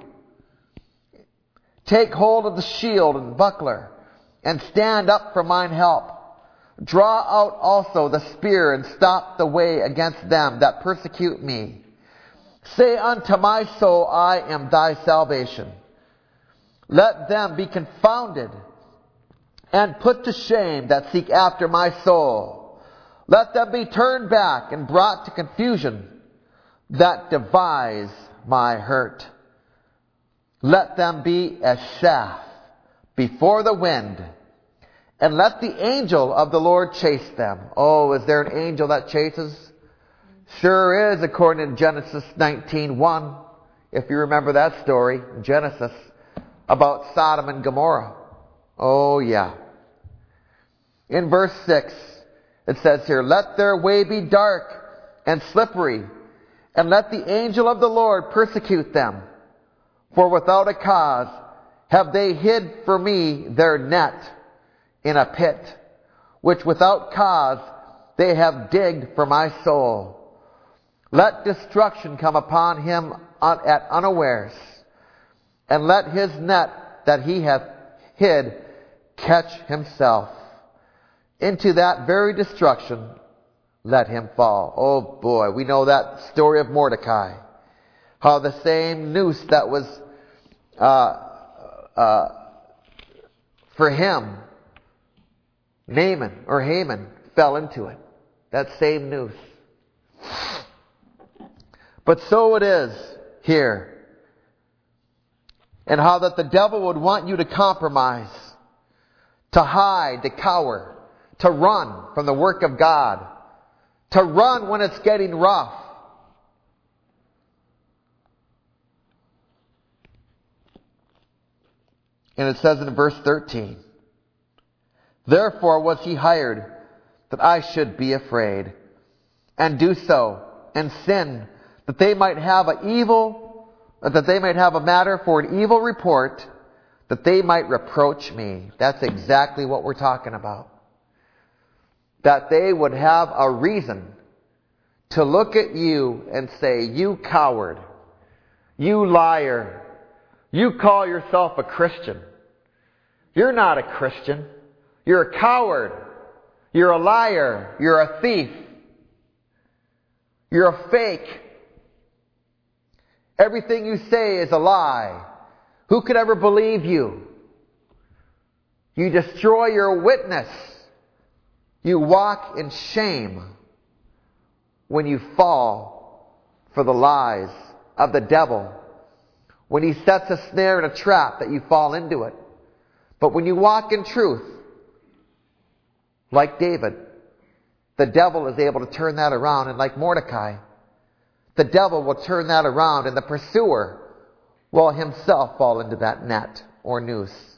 Take hold of the shield and buckler, and stand up for mine help. Draw out also the spear, and stop the way against them that persecute me. Say unto my soul, I am thy salvation. Let them be confounded and put to shame that seek after my soul. Let them be turned back and brought to confusion that devise my hurt. Let them be as chaff before the wind, and let the angel of the Lord chase them. Oh, is there an angel that chases? Sure is, according to Genesis 19:1. If you remember that story, Genesis, about Sodom and Gomorrah. Oh, yeah. In verse 6, it says here, let their way be dark and slippery, and let the angel of the Lord persecute them. For without a cause have they hid for me their net in a pit, which without cause they have digged for my soul. Let destruction come upon him at unawares, and let his net that he hath hid catch himself. Into that very destruction let him fall. Oh boy, we know that story of Mordecai. How the same noose that was for him, Naaman or Haman fell into it. That same noose. But so it is here. And how that the devil would want you to compromise, to hide, to cower, to run from the work of God, to run when it's getting rough. And it says in verse 13, "Therefore was he hired, that I should be afraid, and do so, and sin, that they might have a matter for an evil report, that they might reproach me." That's exactly what we're talking about. That they would have a reason to look at you and say, "You coward, you liar, you call yourself a Christian. You're not a Christian. You're a coward. You're a liar. You're a thief. You're a fake. Everything you say is a lie. Who could ever believe you? You destroy your witness. You walk in shame when you fall for the lies of the devil. When he sets a snare and a trap that you fall into it. But when you walk in truth, like David, the devil is able to turn that around. And like Mordecai, the devil will turn that around, and the pursuer will himself fall into that net or noose.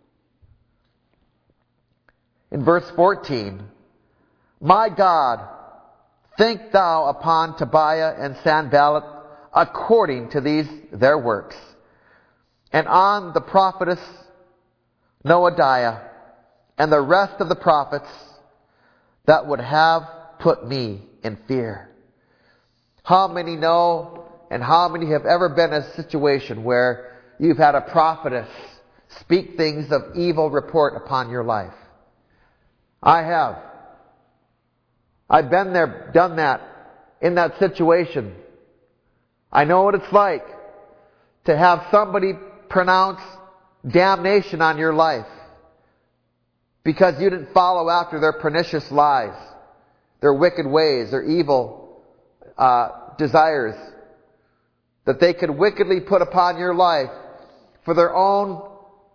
In verse 14, "My God, think thou upon Tobiah and Sanballat according to these their works, and on the prophetess Noadiah and the rest of the prophets that would have put me in fear." How many know, and how many have ever been in a situation where you've had a prophetess speak things of evil report upon your life? I have. I've been there, done that, in that situation. I know what it's like to have somebody pronounce damnation on your life because you didn't follow after their pernicious lies, their wicked ways, their evil desires that they could wickedly put upon your life for their own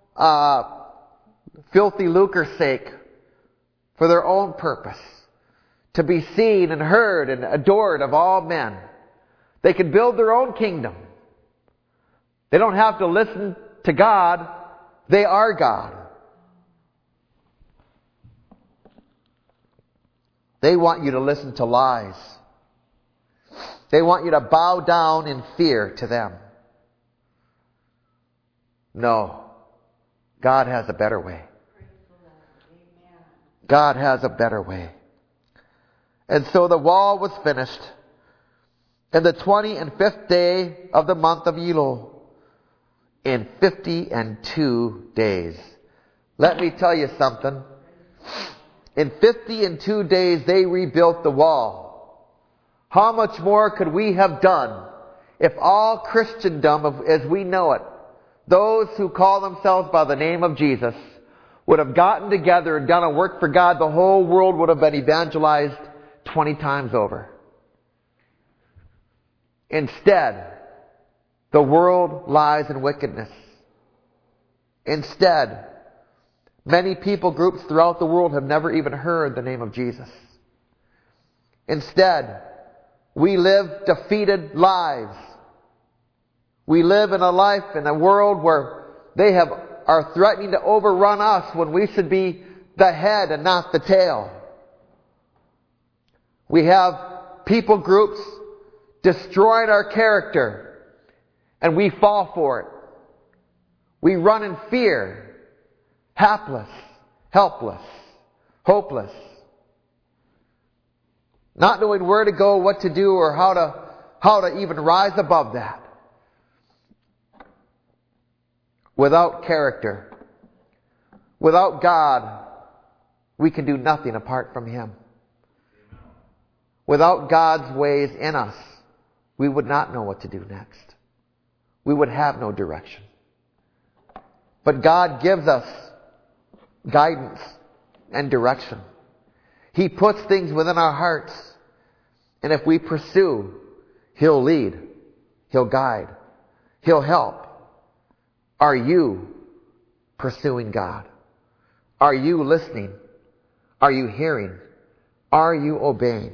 filthy lucre's sake, for their own purpose, to be seen and heard and adored of all men. They can build their own kingdom. They don't have to listen to God. They are God. They want you to listen to lies. They want you to bow down in fear to them. No. God has a better way. God has a better way. And so the wall was finished. In the 25th day of the month of Elul, in 52 days. Let me tell you something. In 52 days they rebuilt the wall. How much more could we have done if all Christendom as we know it, those who call themselves by the name of Jesus, would have gotten together and done a work for God? The whole world would have been evangelized 20 times over. Instead, the world lies in wickedness. Instead, many people groups throughout the world have never even heard the name of Jesus. Instead, we live defeated lives. We live in a world where they are threatening to overrun us when we should be the head and not the tail. We have people groups destroying our character, and we fall for it. We run in fear, hapless, helpless, hopeless, not knowing where to go, what to do, or how to even rise above that. Without character, without God, we can do nothing apart from Him. Without God's ways in us, we would not know what to do next. We would have no direction. But God gives us guidance and direction. He puts things within our hearts. And if we pursue, He'll lead. He'll guide. He'll help. Are you pursuing God? Are you listening? Are you hearing? Are you obeying?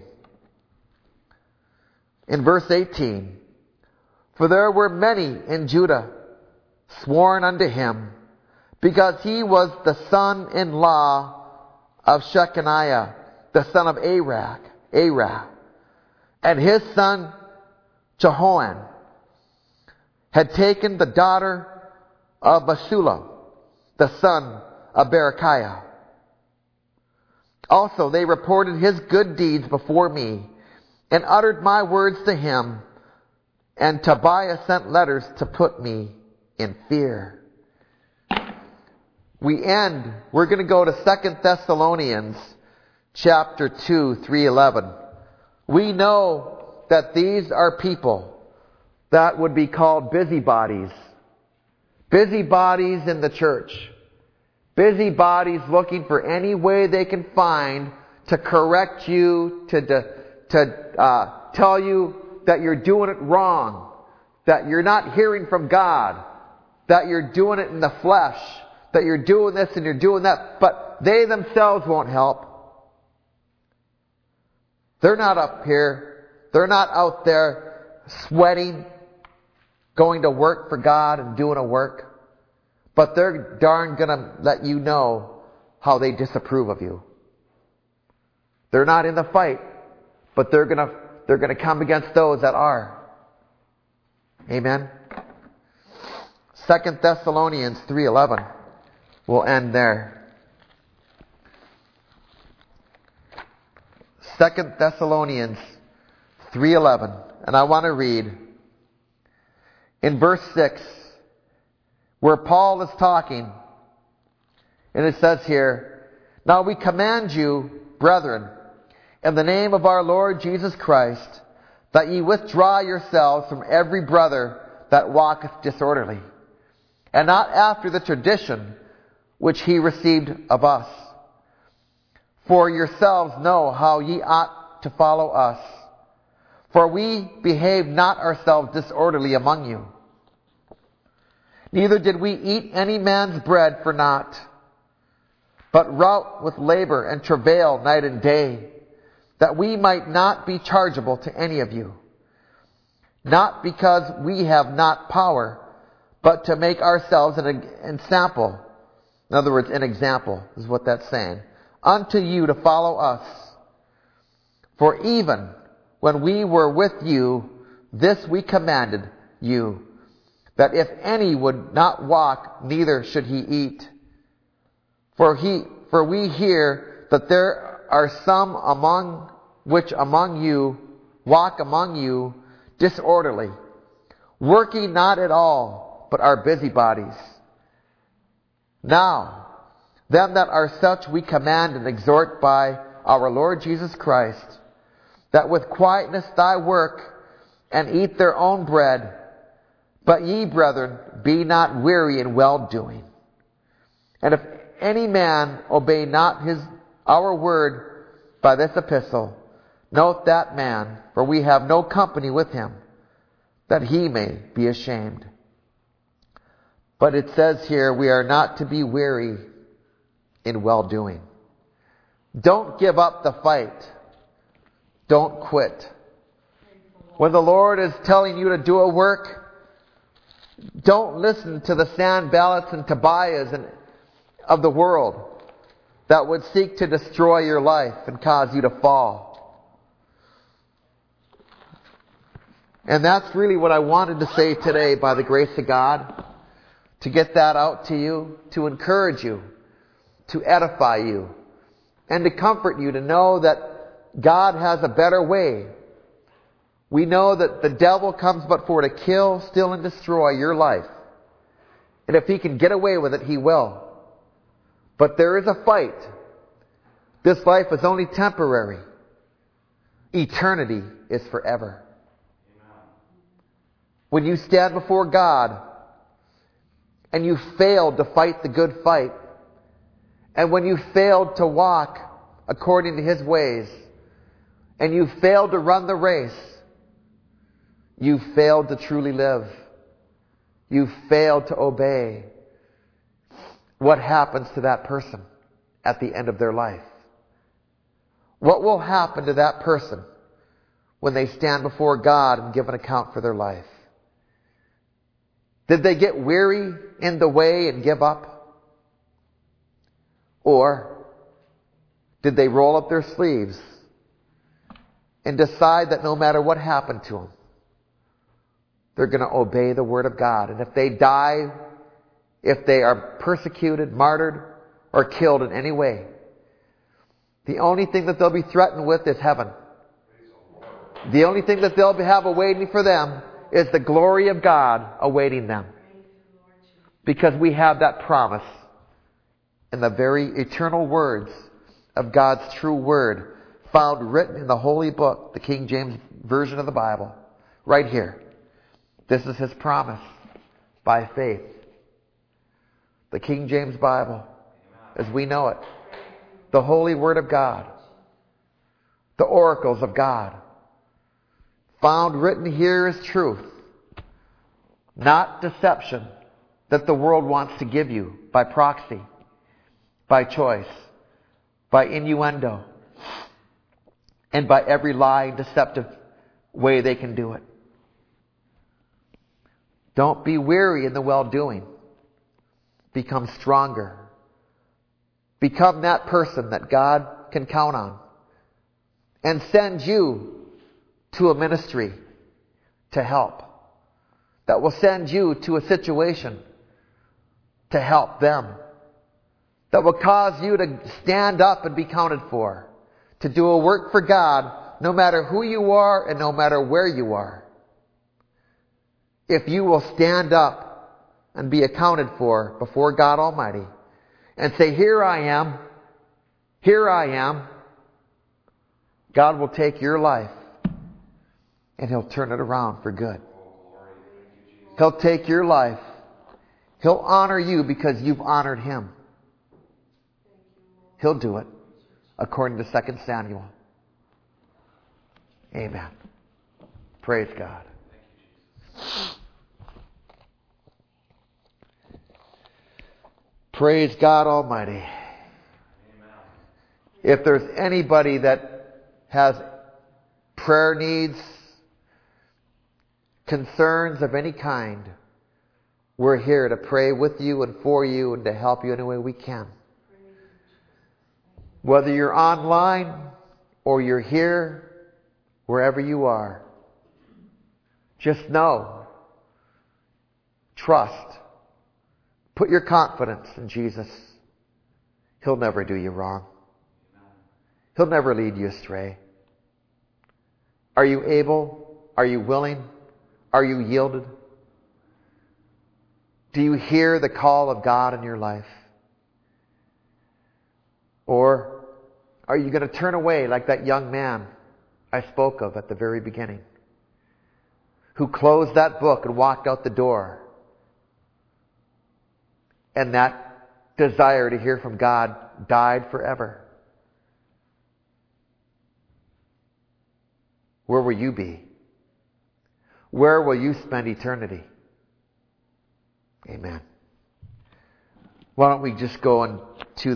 In verse 18, for there were many in Judah sworn unto him, because he was the son-in-law of Shechaniah, the son of Arah, and his son Jehoam had taken the daughter of Meshulam, the son of Berechiah. Also they reported his good deeds before me, and uttered my words to him, and Tobiah sent letters to put me in fear. We're going to go to 2 Thessalonians chapter 2, 3:11. We know that these are people that would be called busybodies. Busybodies in the church. Busybodies looking for any way they can find to correct you, to tell you that you're doing it wrong, that you're not hearing from God, that you're doing it in the flesh, that you're doing this and you're doing that, but they themselves won't help. They're not up here. They're not out there sweating, going to work for God and doing a work. But they're darn gonna let you know how they disapprove of you. They're not in the fight, but they're gonna come against those that are. Amen. 2 Thessalonians 3:11. We'll end there. 2 Thessalonians 3:11. And I want to read in verse 6, where Paul is talking, and it says here, now we command you, brethren, in the name of our Lord Jesus Christ, that ye withdraw yourselves from every brother that walketh disorderly, and not after the tradition which he received of us. For yourselves know how ye ought to follow us. For we behave not ourselves disorderly among you. Neither did we eat any man's bread for naught, but wrought with labor and travail night and day, that we might not be chargeable to any of you. Not because we have not power, but to make ourselves an example. In other words, an example is what that's saying. Unto you to follow us. For even when we were with you, this we commanded you, that if any would not walk, neither should he eat. For we hear that there are some among you walk among you disorderly, working not at all, but are busybodies. Now, them that are such we command and exhort by our Lord Jesus Christ, that with quietness thy work, and eat their own bread. But ye, brethren, be not weary in well-doing. And if any man obey not our word by this epistle, note that man, for we have no company with him, that he may be ashamed. But it says here, we are not to be weary in well-doing. Don't give up the fight. Don't quit. When the Lord is telling you to do a work, don't listen to the Sanballats and Tobiahs of the world that would seek to destroy your life and cause you to fall. And that's really what I wanted to say today by the grace of God. To get that out to you, to encourage you, to edify you, and to comfort you to know that God has a better way. We know that the devil comes but for to kill, steal, and destroy your life. And if he can get away with it, he will. But there is a fight. This life is only temporary. Eternity is forever. When you stand before God and you failed to fight the good fight, and when you failed to walk according to His ways, and you failed to run the race, you failed to truly live. You failed to obey. What happens to that person at the end of their life? What will happen to that person when they stand before God and give an account for their life? Did they get weary in the way and give up? Or did they roll up their sleeves and decide that no matter what happened to them, they're going to obey the Word of God? And if they die, if they are persecuted, martyred, or killed in any way, the only thing that they'll be threatened with is heaven. The only thing that they'll have awaiting for them is the glory of God awaiting them. Because we have that promise in the very eternal words of God's true Word, found written in the Holy Book, the King James Version of the Bible, right here. This is His promise by faith. The King James Bible, as we know it, the Holy Word of God, the oracles of God, found written here as truth, not deception that the world wants to give you by proxy, by choice, by innuendo, and by every lying, deceptive way they can do it. Don't be weary in the well-doing. Become stronger. Become that person that God can count on and send you to a ministry to help. That will send you to a situation to help them. That will cause you to stand up and be counted for. To do a work for God no matter who you are and no matter where you are. If you will stand up and be accounted for before God Almighty and say, here I am, God will take your life and He'll turn it around for good. He'll take your life. He'll honor you because you've honored Him. He'll do it according to 2 Samuel. Amen. Praise God. Praise God Almighty. If there's anybody that has prayer needs, concerns of any kind, we're here to pray with you and for you and to help you any way we can. Whether you're online or you're here, wherever you are, just know, trust, put your confidence in Jesus. He'll never do you wrong. He'll never lead you astray. Are you able? Are you willing? Are you yielded? Do you hear the call of God in your life? Or are you going to turn away like that young man I spoke of at the very beginning, who closed that book and walked out the door, and that desire to hear from God died forever? Where will you be? Where will you spend eternity? Amen. Why don't we just go and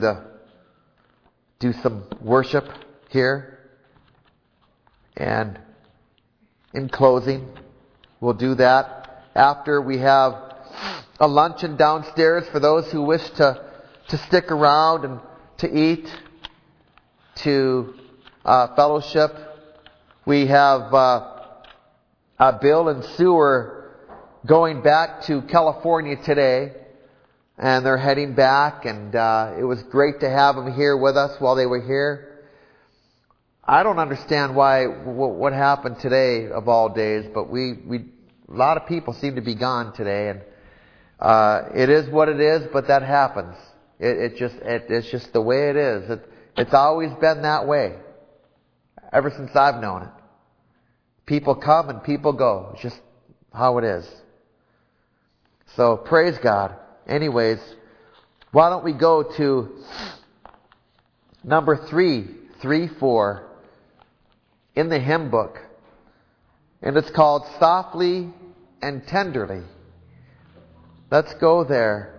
do some worship here? And in closing, we'll do that after we have a luncheon downstairs for those who wish to stick around and to eat, to fellowship. We have Bill and Sue are going back to California today, and they're heading back, and it was great to have them here with us while they were here. I don't understand what happened today of all days, but a lot of people seem to be gone today, and it is what it is, but that happens. It's just the way it is. It's always been that way, ever since I've known it. People come and people go. It's just how it is. So praise God. anyways, why don't we go to number 334 in the hymn book. And it's called Softly and Tenderly. Let's go there.